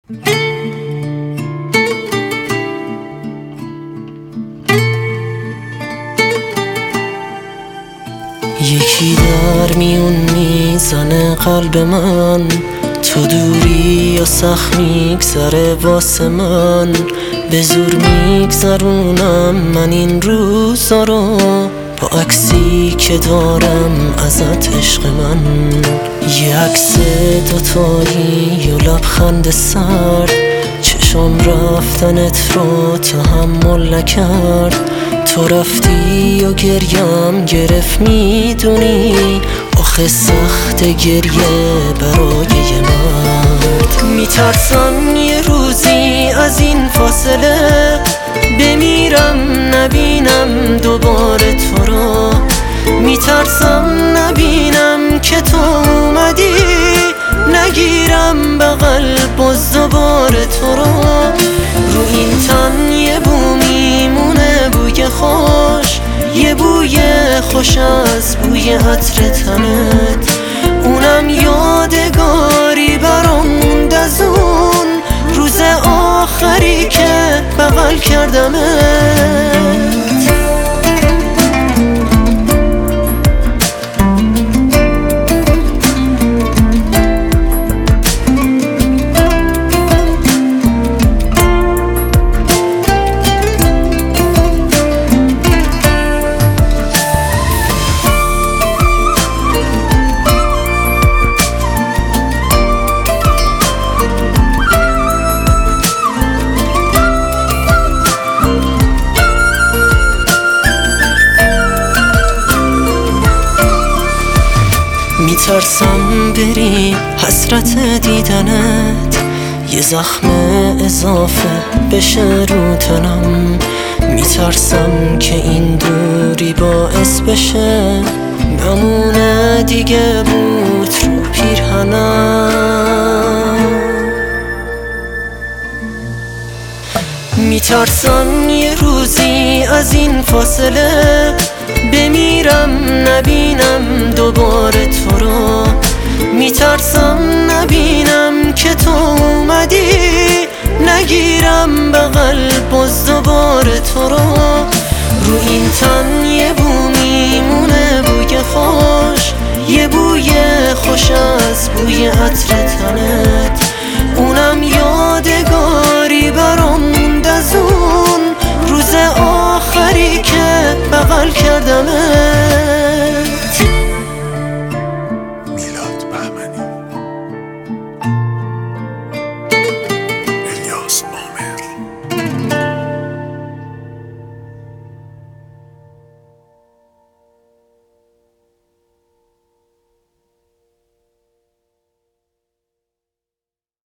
یکی در میون میزنه قلب من، تو دوری یا سخت میگذره واسه من. به زور میگذرونم من این روزا رو، با عکسی که دارم ازت عشق من. یه عکس دوتایی و لبخند سرد، چشم رفتنت رو تحمل نکرد. تو رفتی و گریم گرفت، میدونی آخه سخت گریه برای یه مرد. میترسم یه روزی از این فاصله بمیرم نبینم دوباره تو رو. میترسم نبینم که تو اومدی، نگیرم بغل باز دوباره تو رو. رو این تن یه بو میمونه بوی خوش، یه بوی خوش از بوی عطر تنت، اونم یادگاری برام موند از اون روز آخری که بغل کردمت. میترسم بری حسرت دیدنت یه زخم اضافه بشه رو تنم. میترسم که این دوری باعث بشه نمونه دیگه بود رو پیرهنم. میترسم یه روزی از این فاصله بمیرم نبینم دوباره تو رو. میترسم نبینم که تو اومدی، نگیرم بغل باز دوباره تو رو. رو این تن یه بو میمونه بوی خوش، یه بوی خوش از بوی عطر